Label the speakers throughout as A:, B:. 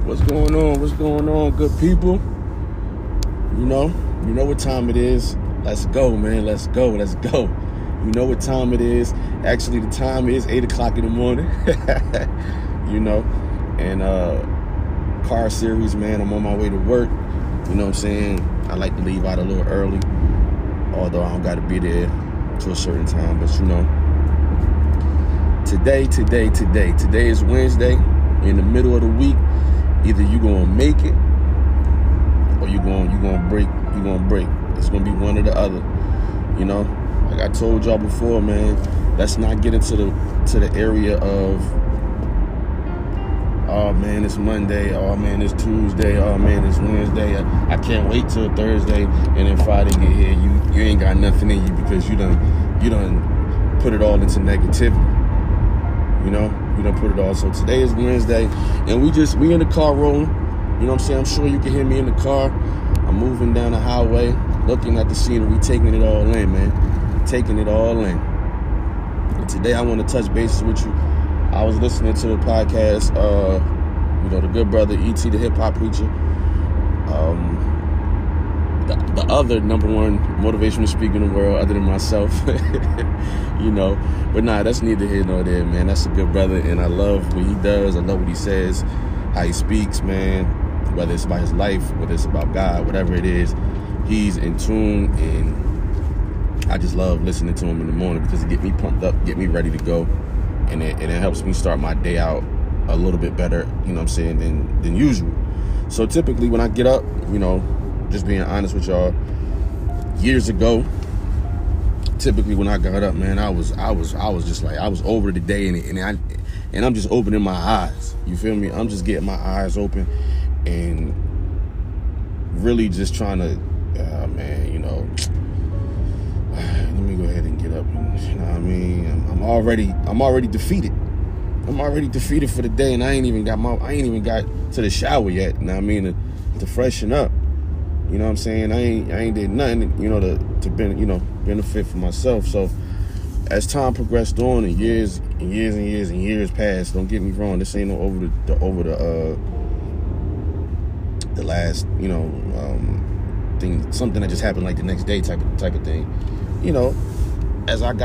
A: What's going on? What's going on, good people? You know what time it is. Let's go, man. Let's go. You know what time it is. Actually, the time is 8 o'clock in the morning. And car series, man. I'm on my way to work. You know what I'm saying? I like to leave out a little early, although I don't got to be there to a certain time. But today is Wednesday. In the middle of the week, either you gonna make it or you gonna break. It's gonna be one or the other. Like I told y'all before, man. Let's not get into the area of, oh man, it's Monday. Oh man, it's Tuesday. Oh man, it's Wednesday. I can't wait till Thursday, and then Friday get here. You ain't got nothing in you because you done put it all into negativity. You done put it all. So today is Wednesday, and we in the car rolling. You know what I'm saying? I'm sure you can hear me in the car. I'm moving down the highway, looking at the scenery, taking it all in, man. Taking it all in. And today I want to touch bases with you. I was listening to the podcast, the good brother E.T. the hip hop preacher. The other number one motivational speaker in the world, other than myself. But nah, that's neither here nor there, man. That's a good brother, and I love what he does. I love what he says, how he speaks, man. Whether it's about his life, whether it's about God, whatever it is, he's in tune, and I just love listening to him in the morning because it gets me pumped up, get me ready to go, and it helps me start my day out a little bit better, you know what I'm saying, than usual. So typically when I get up, just being honest with y'all, years ago, typically when I got up, man, I was just like, I was over the day, and I'm just opening my eyes. You feel me? I'm just getting my eyes open and really just trying to, let me go ahead and get up. You know what I mean? I'm already defeated. I'm already defeated for the day, and I ain't even got to the shower yet. You know what I mean? To freshen up. You know what I'm saying? I ain't did nothing, to benefit for myself. So as time progressed on and years passed, don't get me wrong, this ain't no over the last, thing, something that just happened like the next day type of thing. As I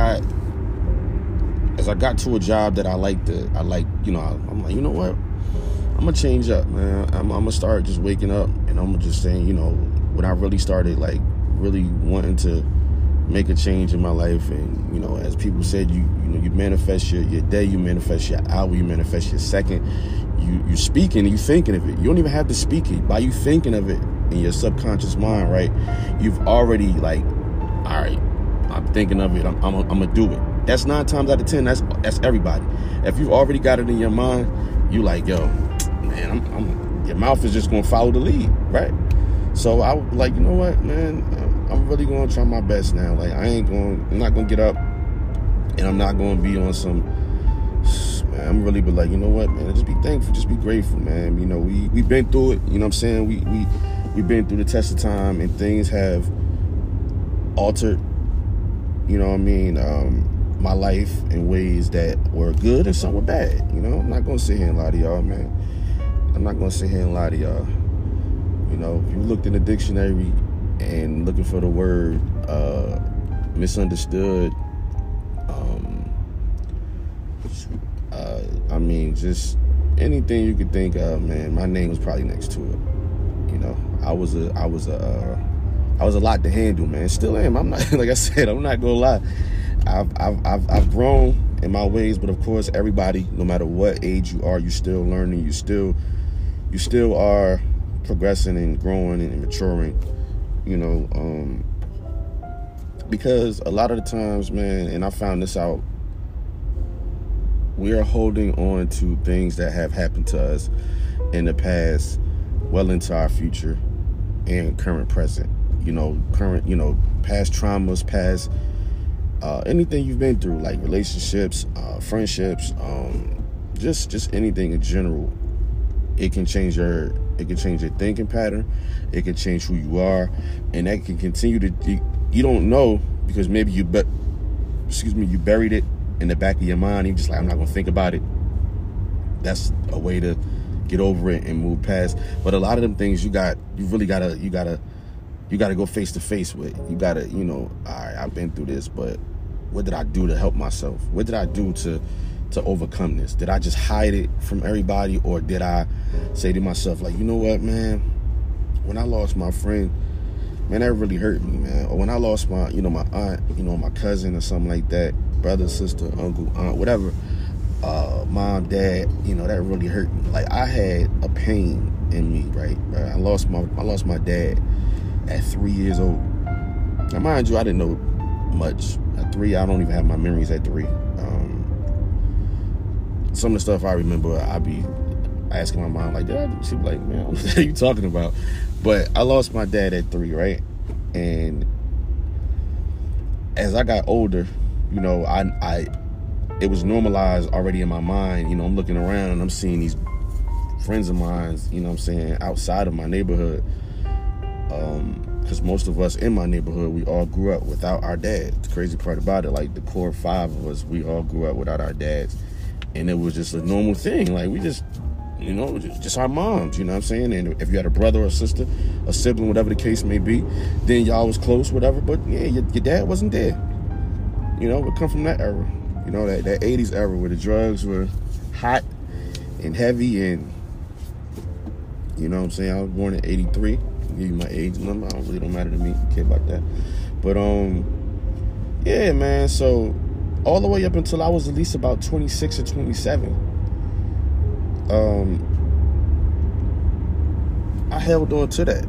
A: got to a job that I'm like, you know what? I'm gonna change up, man. I'm gonna start just waking up, and I'm just saying, when I really started like really wanting to make a change in my life, and as people said, you manifest your day, you manifest your hour, you manifest your second. You speaking and you thinking of it. You don't even have to speak it. By you thinking of it in your subconscious mind, right? You've already like, all right, I'm thinking of it. I'm gonna do it. That's 9 times out of 10. That's everybody. If you've already got it in your mind, you like, yo, man, your mouth is just gonna follow the lead, right? So I was like, you know what, man, I'm really gonna try my best now. Like I'm not gonna get up, and I'm not gonna be on some. Man, I'm really be like, you know what, man, just be thankful, just be grateful, man. We've been through it. You know what I'm saying? We've been through the test of time, and things have altered. You know what I mean? My life in ways that were good and some were bad. I'm not gonna sit here and lie to y'all, man. I'm not gonna sit here and lie to y'all. If you looked in the dictionary and looking for the word misunderstood, just anything you could think of, man, my name was probably next to it. I was a lot to handle, man. Still am. I'm not, like I said, I'm not gonna lie. I've grown in my ways, but of course, everybody, no matter what age you are, you still learning. You still are progressing and growing and maturing. Because a lot of the times, man, and I found this out, we are holding on to things that have happened to us in the past, well into our future and current present. Past traumas, past anything you've been through, like relationships, friendships, just anything in general. It can change your thinking pattern. It can change who you are, and that can continue to. You don't know because maybe you buried it in the back of your mind. You're just like, I'm not gonna think about it. That's a way to get over it and move past. But a lot of them things you really gotta go face to face with. You gotta, all right, I've been through this, but what did I do to help myself? What did I do to overcome this? Did I just hide it from everybody, or did I say to myself, like, you know what, man, when I lost my friend, man, that really hurt me, man. Or when I lost my, my aunt, my cousin or something like that, brother, sister, uncle, aunt, whatever, mom, dad, that really hurt me. Like, I had a pain in me, right? I lost my dad at 3 years old. Now, mind you, I didn't know much at 3. I don't even have my memories at 3. Some of the stuff I remember, I'd be asking my mom, like, she'd be like, man, what are you talking about? But I lost my dad at 3, right? And as I got older, it was normalized already in my mind. I'm looking around and I'm seeing these friends of mine, outside of my neighborhood. Because most of us in my neighborhood, we all grew up without our dads. The crazy part about it, like the core 5 of us, we all grew up without our dads. And it was just a normal thing. Like, we just, just our moms, And if you had a brother or a sister, a sibling, whatever the case may be, then y'all was close, whatever. But yeah, your dad wasn't there. We come from that era. That 80s era where the drugs were hot and heavy, and I was born in 83. I'll give you my age number. It really don't matter to me. I don't care about that. But yeah, man. So all the way up until I was at least about 26 or 27, I held on to that.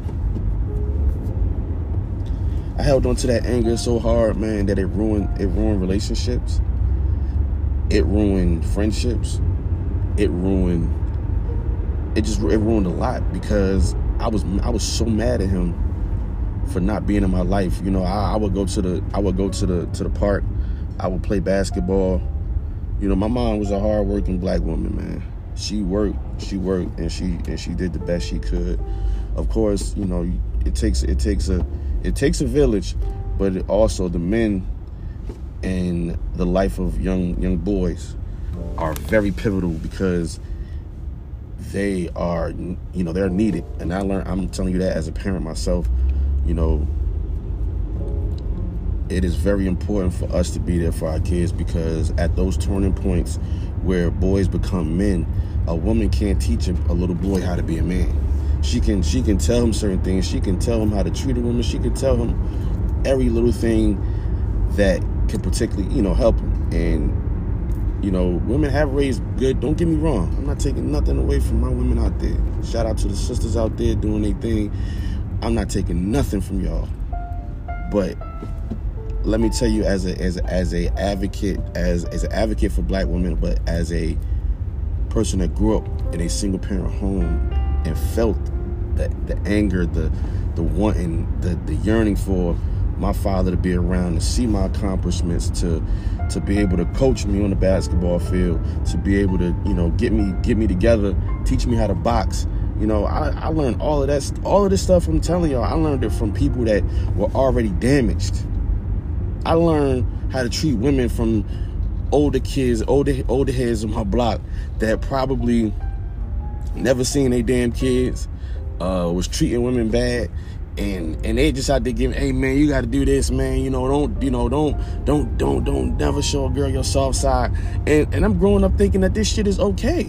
A: I held on to that anger so hard, man, that it ruined relationships. It ruined friendships. It ruined a lot, because I was so mad at him for not being in my life. I would go to the park. I would play basketball. My mom was a hard-working black woman, man. She worked, and she did the best she could. Of course, it takes a village, but also the men in the life of young boys are very pivotal, because they are, they're needed. And I'm telling you that as a parent myself, it is very important for us to be there for our kids, because at those turning points where boys become men, a woman can't teach a little boy how to be a man. She can tell him certain things. She can tell him how to treat a woman. She can tell him every little thing that can particularly, help him. And, women have raised good. Don't get me wrong. I'm not taking nothing away from my women out there. Shout out to the sisters out there doing their thing. I'm not taking nothing from y'all. But let me tell you, as an advocate for black women, but as a person that grew up in a single parent home and felt the anger, the wanting, the yearning for my father to be around, to see my accomplishments, to be able to coach me on the basketball field, to be able to, get me together, teach me how to box. I learned all of this stuff. I'm telling y'all, I learned it from people that were already damaged. I learned how to treat women from older kids, older heads on my block that probably never seen their damn kids, was treating women bad, and they just out there giving, hey man, you got to do this, man. Don't never show a girl your soft side. And I'm growing up thinking that this shit is okay.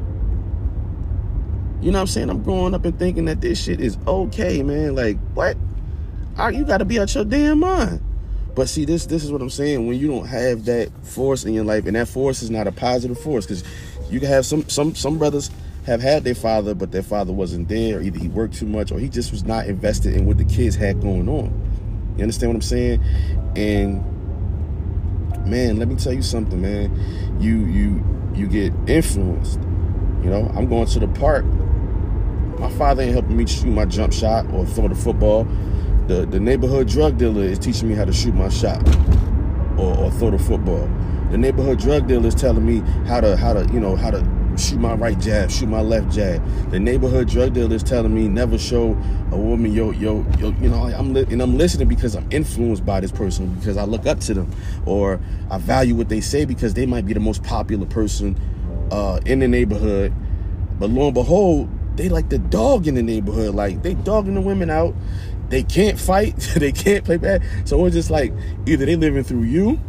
A: You know what I'm saying? I'm growing up and thinking that this shit is okay, man. Like, what? You got to be out your damn mind. But see, this is what I'm saying. When you don't have that force in your life, and that force is not a positive force, because you can have some brothers have had their father, but their father wasn't there, or either he worked too much, or he just was not invested in what the kids had going on. You understand what I'm saying? And man, let me tell you something, man. You get influenced. I'm going to the park. My father ain't helping me shoot my jump shot or throw the football. The neighborhood drug dealer is teaching me how to shoot my shot or throw the football. The neighborhood drug dealer is telling me how to shoot my right jab, shoot my left jab. The neighborhood drug dealer is telling me never show a woman I'm listening because I'm influenced by this person, because I look up to them, or I value what they say because they might be the most popular person in the neighborhood, But lo and behold, they like the dog in the neighborhood. Like, they dogging the women out. They can't fight. They can't play bad. So it's just like, either they living through you,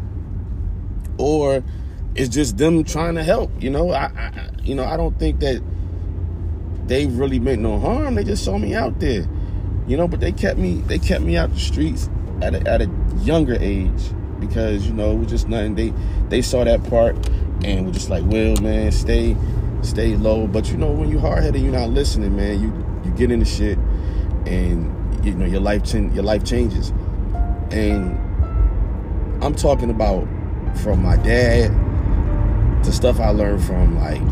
A: or it's just them trying to help. I don't think that they really meant no harm. They just saw me out there, but they kept me out the streets at a younger age, because, it was just nothing. They saw that part and were just like, well, man, stay low. But when you hard-headed, you're not listening, man. You get into shit, and your life changes. And I'm talking about from my dad to stuff I learned from, like,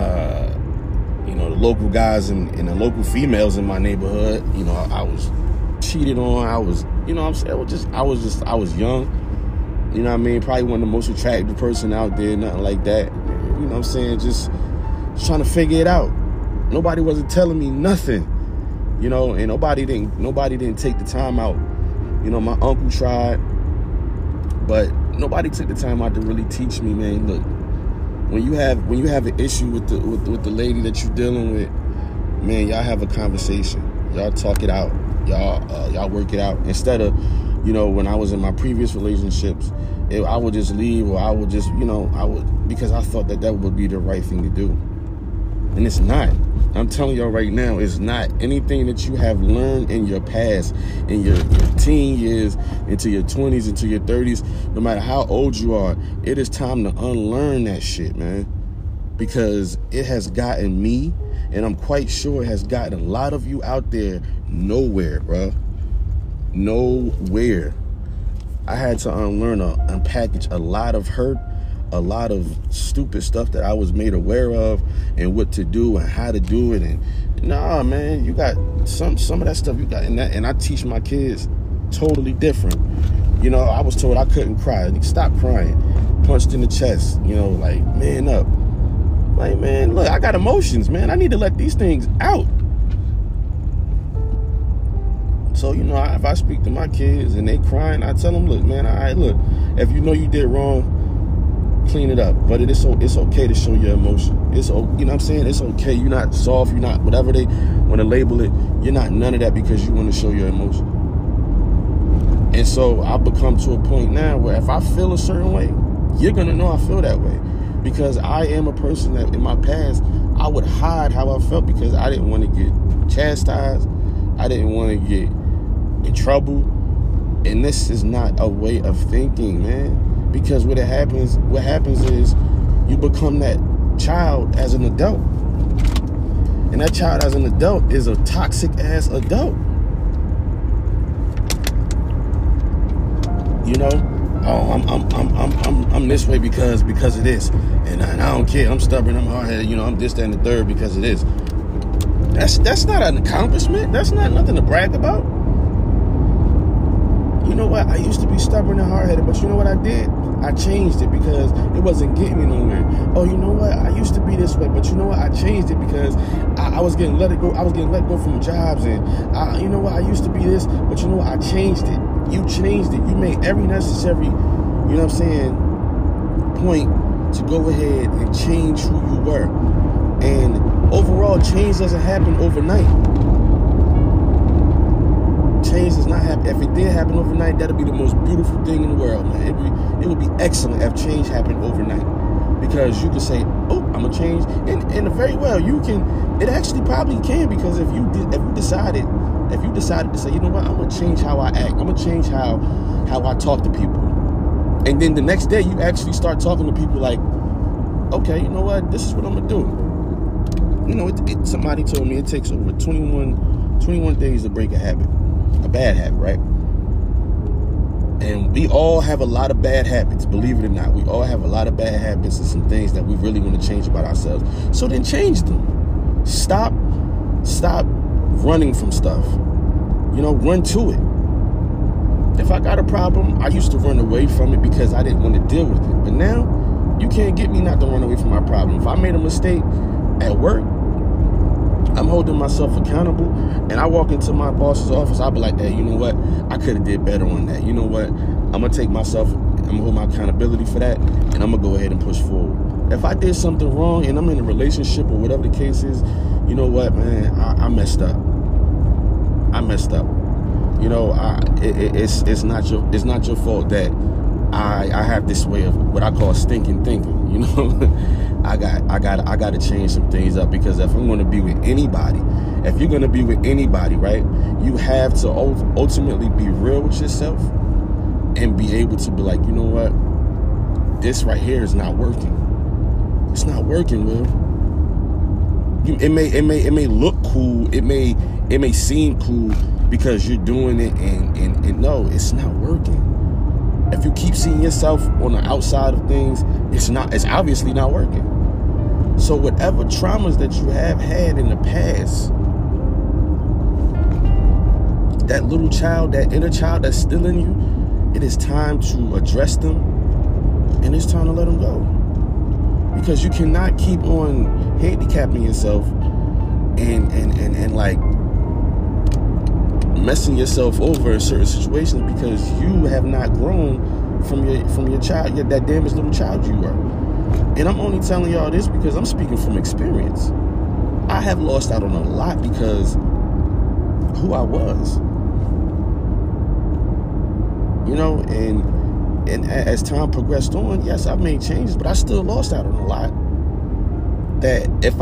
A: the local guys and the local females in my neighborhood. I was cheated on. I was, I was young. Probably one of the most attractive person out there, nothing like that. Just trying to figure it out. Nobody wasn't telling me nothing, and nobody didn't take the time out. My uncle tried, but nobody took the time out to really teach me, man. Look, when you have an issue with the lady that you're dealing with, man, y'all have a conversation. Y'all talk it out. Y'all work it out. Instead of, when I was in my previous relationships, I would just leave, or I would just, because I thought that would be the right thing to do. And it's not. I'm telling y'all right now, it's not. Anything that you have learned in your past, in your teen years, into your 20s, into your 30s, no matter how old you are, it is time to unlearn that shit, man. Because it has gotten me, and I'm quite sure it has gotten a lot of you out there nowhere, bro. Nowhere. I had to unpackage a lot of hurt, a lot of stupid stuff that I was made aware of, and what to do and how to do it. And nah, man, you got some of that stuff you got in that, and I teach my kids totally different. I was told I couldn't cry. Stop crying. Punched in the chest. Like, man up. Like, man, look, I got emotions, man. I need to let these things out. So, if I speak to my kids and they crying, I tell them, look, man, all right, look, if you know you did wrong, clean it up. But it's okay to show your emotion. It's, what I'm saying? It's okay. You're not soft. You're not whatever they want to label it. You're not none of that because you want to show your emotion. And so I've become to a point now where if I feel a certain way, you're going to know I feel that way. Because I am a person that in my past, I would hide how I felt because I didn't want to get chastised. I didn't want to get in trouble. And this is not a way of thinking, man. Because what happens is you become that child as an adult. And that child as an adult is a toxic ass adult. I'm this way because of this. And I don't care. I'm stubborn, I'm hard headed, I'm this, that, and the third because of this. That's not an accomplishment. That's not nothing to brag about. You know what? I used to be stubborn and hard-headed, but you know what I did? I changed it because it wasn't getting me nowhere. Oh, you know what? I used to be this way, but you know what? I changed it because I was getting let go. I was getting let go from jobs, and you know what? I used to be this, but you know what? I changed it. You changed it. You made every necessary, point to go ahead and change who you were. And overall, change doesn't happen overnight. Change does not happen. If it did happen overnight, that'd be the most beautiful thing in the world, man. It would be excellent if change happened overnight, because you can say, "Oh, I'm gonna change," and very well you can. It actually probably can, because if you decided to say, you know what, I'm gonna change how I act. I'm gonna change how I talk to people, and then the next day you actually start talking to people like, okay, you know what, this is what I'm gonna do. Somebody told me it takes over 21 days to break a habit. A bad habit, right? And we all have a lot of bad habits, believe it or not. We all have a lot of bad habits and some things that we really want to change about ourselves. So then change them. Stop running from stuff. Run to it. If I got a problem, I used to run away from it because I didn't want to deal with it. But now, you can't get me not to run away from my problem. If I made a mistake at work, I'm holding myself accountable, and I walk into my boss's office, I'll be like, hey, you know what? I could have did better on that. You know what? I'm going to take myself I'm gonna hold my accountability for that, and I'm gonna go ahead and push forward. If I did something wrong and I'm in a relationship or whatever the case is, you know what, man, I messed up. I messed up. You know, it's not your fault that I have this way of what I call stinking thinking. You know, I got to change some things up, because if I'm going to be with anybody, if you're going to be with anybody, right, you have to ultimately be real with yourself and be able to be like, you know what, this right here is not working. It's not working, Will. It may look cool. It may seem cool because you're doing it, and no, it's not working. If you keep seeing yourself on the outside of things, it's obviously not working. So whatever traumas that you have had in the past, that little child, that inner child that's still in you, it is time to address them, and it's time to let them go. Because you cannot keep on handicapping yourself and like messing yourself over in certain situations because you have not grown from your child, that damaged little child you were. And I'm only telling y'all this because I'm speaking from experience. I have lost out on a lot because who I was. You know, and as time progressed on, yes, I've made changes, but I still lost out on a lot. That if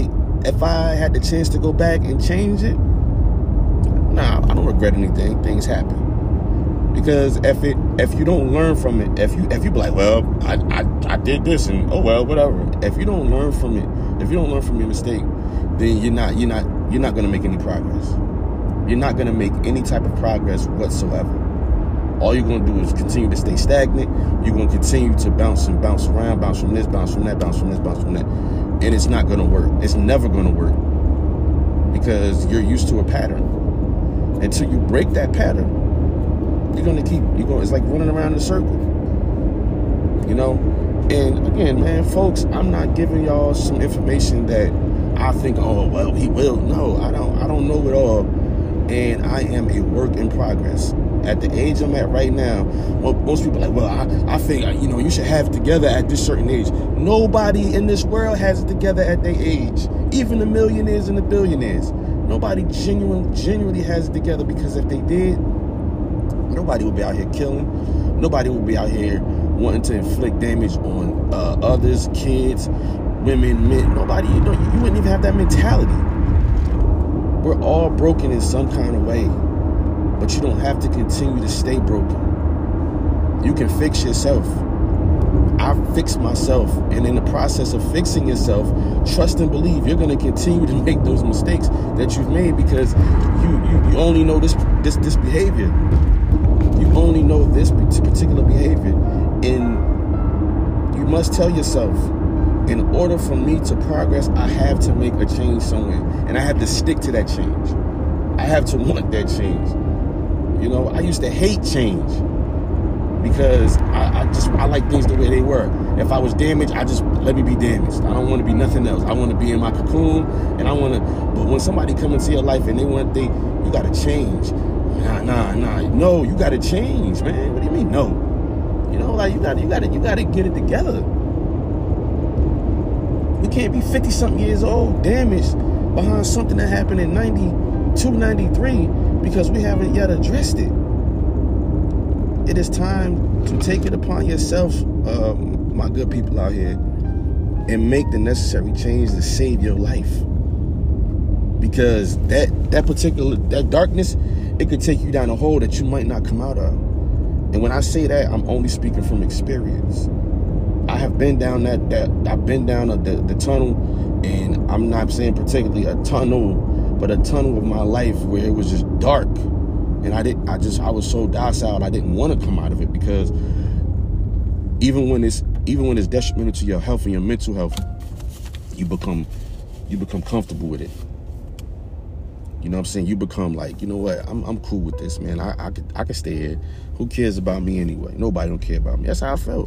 A: I had the chance to go back and change it, nah, I don't regret anything. Things happen. Because if you don't learn from it, if you be like, well, I did this and oh well, whatever. If you don't learn from it, if you don't learn from your mistake, then you're not gonna make any progress. You're not gonna make any type of progress whatsoever. All you're going to do is continue to stay stagnant. You're going to continue to bounce around, bounce from this, bounce from that, bounce from this, bounce from that. And it's not going to work. It's never going to work because you're used to a pattern. Until you break that pattern, it's like running around in a circle. You know? And again, man, folks, I'm not giving y'all some information that I think, oh, well, he will. No, I don't know it all. And I am a work in progress. At the age I'm at right now, well, most people are like, well, I think, you should have it together at this certain age. Nobody in this world has it together at their age. Even the millionaires and the billionaires. Nobody genuinely has it together, because if they did, nobody would be out here killing. Nobody would be out here wanting to inflict damage on others, kids, women, men. Nobody, you wouldn't even have that mentality. We're all broken in some kind of way. But you don't have to continue to stay broken. You can fix yourself. I fixed myself. And in the process of fixing yourself, trust and believe you're going to continue to make those mistakes that you've made, because you only know this behavior. You only know this particular behavior. And you must tell yourself, in order for me to progress, I have to make a change somewhere. And I have to stick to that change. I have to want that change. You know, I used to hate change because I like things the way they were. If I was damaged, I just let me be damaged. I don't want to be nothing else. I want to be in my cocoon, and but when somebody come into your life and you got to change. No, you got to change, man. What do you mean, no? You know, like you got to get it together. You can't be 50-something years old, damaged behind something that happened in 92, 93. Because we haven't yet addressed it. It is time to take it upon yourself, my good people out here, and make the necessary change to save your life. Because that darkness, it could take you down a hole that you might not come out of. And when I say that, I'm only speaking from experience. I have been down I've been down the tunnel, and I'm not saying particularly a tunnel, but a tunnel of my life where it was just dark, and I was so docile, I didn't want to come out of it, because even when it's detrimental to your health and your mental health, you become comfortable with it. You know what I'm saying? You become like, you know what? I'm cool with this, man. I can stay here. Who cares about me anyway? Nobody don't care about me. That's how I felt.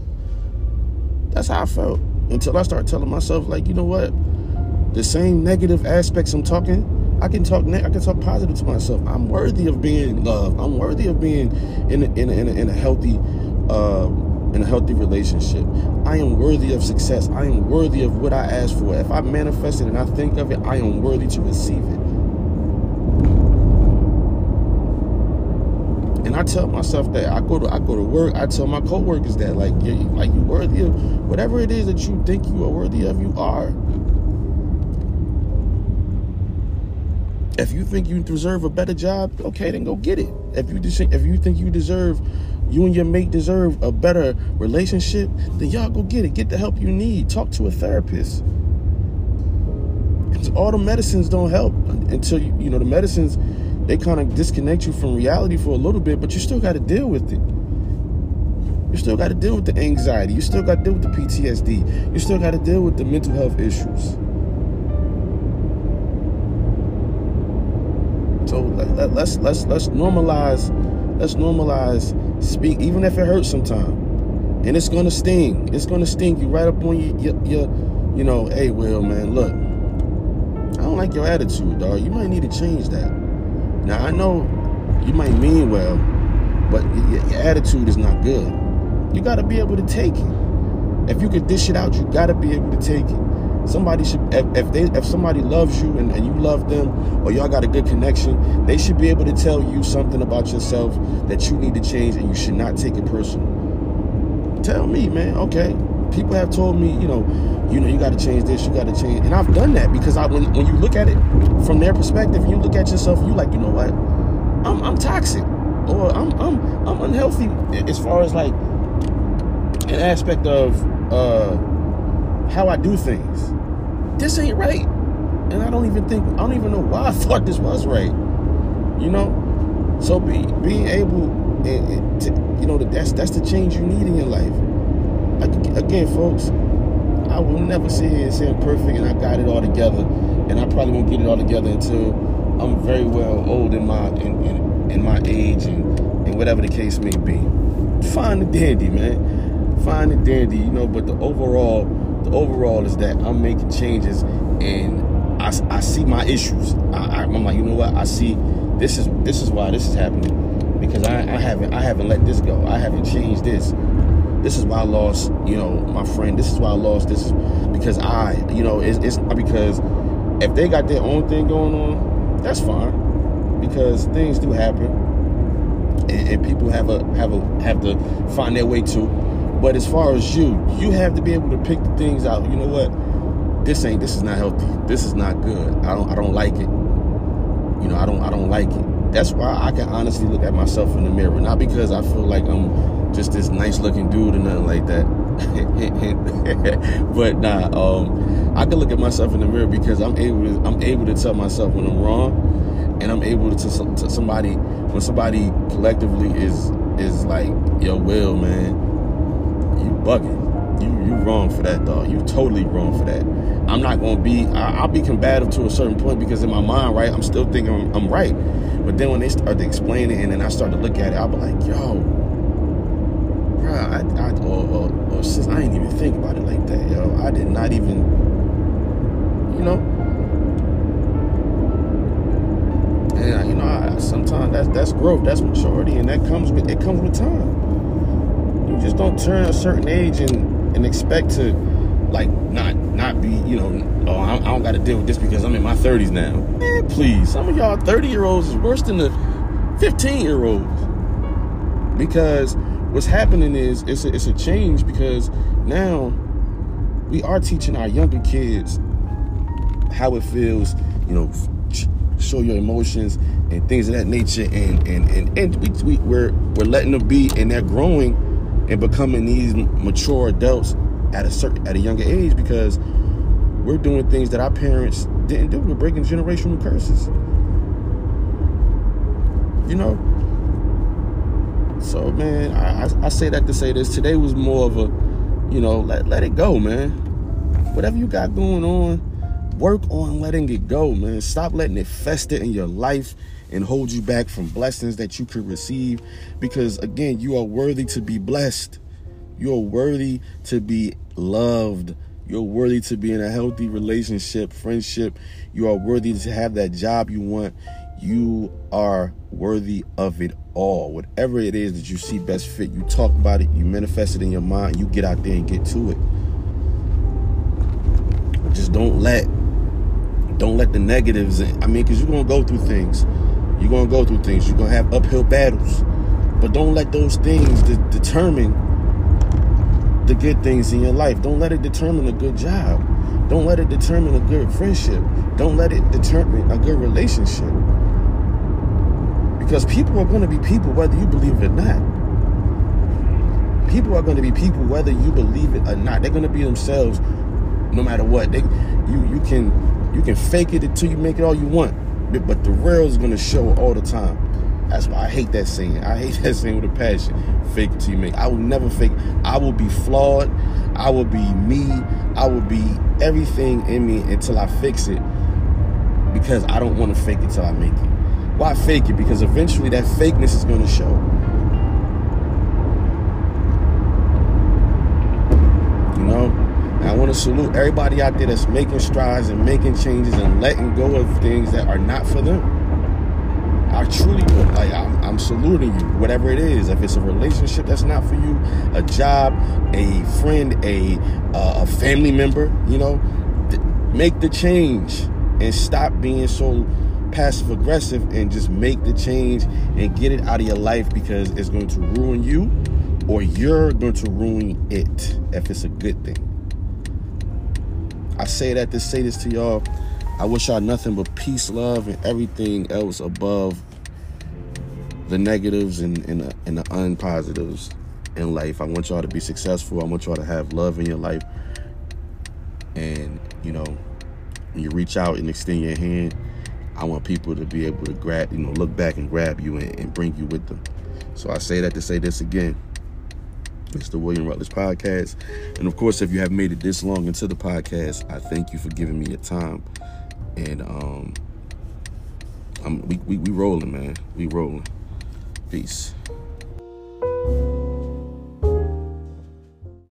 A: Until I started telling myself, like, you know what? The same negative aspects I can talk positive to myself. I'm worthy of being loved. I'm worthy of being in a healthy in a healthy relationship. I am worthy of success. I am worthy of what I ask for. If I manifest it and I think of it, I am worthy to receive it. And I tell myself that. I go to work. I tell my coworkers that, like you worthy of whatever it is that you think you are worthy of. You are. If you think you deserve a better job, okay, then go get it. If you think you and your mate deserve a better relationship, then y'all go get it. Get the help you need. Talk to a therapist. Because all the medicines don't help until the medicines, they kind of disconnect you from reality for a little bit, but you still got to deal with it. You still got to deal with the anxiety. You still got to deal with the PTSD. You still got to deal with the mental health issues. So let's normalize. Let's normalize speak, even if it hurts sometimes. And it's gonna sting. It's gonna sting you right up on your hey, Will, man, look, I don't like your attitude, dog. You might need to change that. Now, I know you might mean well, but your attitude is not good. You got to be able to take it. If you could dish it out, you got to be able to take it. Somebody should, if somebody loves you and you love them, or y'all got a good connection, they should be able to tell you something about yourself that you need to change, and you should not take it personal. Tell me, man. Okay, people have told me, you got to change this, you got to change, and I've done that because when you look at it from their perspective, and you look at yourself, you like, you know what, I'm toxic, or I'm unhealthy as far as like an aspect of how I do things. This ain't right, and I don't even know why I thought this was right. So being able to, that's the change you need in your life. Again, folks, I will never sit here and say I'm perfect and I got it all together, and I probably won't get it all together until I'm very well old in my age and whatever the case may be. Fine and dandy, man. Fine and dandy, but the overall is that I'm making changes, and I see my issues. I'm like, you know what? I see this is why this is happening, because I haven't let this go. I haven't changed this. This is why I lost, my friend. This is why I lost this, because it's not because if they got their own thing going on, that's fine, because things do happen, and people have to find their way too. But as far as you have to be able to pick the things out. You know what? This is not healthy. This is not good. I don't like it. I don't like it. That's why I can honestly look at myself in the mirror, not because I feel like I'm just this nice looking dude or nothing like that. But I can look at myself in the mirror because I'm able to tell myself when I'm wrong, and I'm able to somebody, when somebody collectively is like, yo, Will, man, you bugging. You wrong for that, dog. You totally wrong for that. I'm not gonna be. I'll be combative to a certain point, because in my mind, right, I'm still thinking I'm right. But then when they start to explain it, and then I start to look at it, I'll be like, yo, bro, or since I didn't even think about it like that, yo. I did not even, And sometimes that's growth, that's maturity, and it comes with time. You just don't turn a certain age and expect to, like, not be, I don't got to deal with this because I'm in my 30s now. Man, please, some of y'all 30-year-olds is worse than the 15-year-olds. Because what's happening is it's a change, because now we are teaching our younger kids how it feels, show your emotions and things of that nature, and we're letting them be, and they're growing and becoming these mature adults at a younger age, because we're doing things that our parents didn't do. We're breaking generational curses. So, man, I say that to say this. Today was more of a, let it go, man. Whatever you got going on, work on letting it go, man. Stop letting it fester in your life and hold you back from blessings that you could receive. Because, again, you are worthy to be blessed. You're worthy to be loved. You're worthy to be in a healthy relationship, friendship. You are worthy to have that job you want. You are worthy of it all. Whatever it is that you see best fit, you talk about it, you manifest it in your mind, you get out there and get to it. Just don't let the negatives in. Because you're going to go through things. You're going to have uphill battles. But don't let those things determine the good things in your life. Don't let it determine a good job. Don't let it determine a good friendship. Don't let it determine a good relationship. Because people are going to be people whether you believe it or not. People are going to be people whether you believe it or not. They're going to be themselves no matter what. You can fake it until you make it all you want. But the real is going to show all the time. That's why I hate that saying. I hate that saying with a passion. Fake it till you make it. I will never fake it. I will be flawed. I will be me. I will be everything in me until I fix it. Because I don't want to fake it till I make it. Why fake it? Because eventually that fakeness is going to show. You know? And I want to salute everybody out there that's making strides and making changes and letting go of things that are not for them. I truly would. I'm saluting you, whatever it is. If it's a relationship that's not for you, a job, a friend, a family member, make the change and stop being so passive aggressive and just make the change and get it out of your life, because it's going to ruin you or you're going to ruin it if it's a good thing. I say that to say this to y'all. I wish y'all nothing but peace, love, and everything else above the negatives and the unpositives in life. I want y'all to be successful. I want y'all to have love in your life. And, when you reach out and extend your hand, I want people to be able to grab, look back and grab you and bring you with them. So I say that to say this again. It's the William Rutledge Podcast. And of course, if you have made it this long into the podcast, I thank you for giving me your time. And we rolling, man. We rolling. Peace.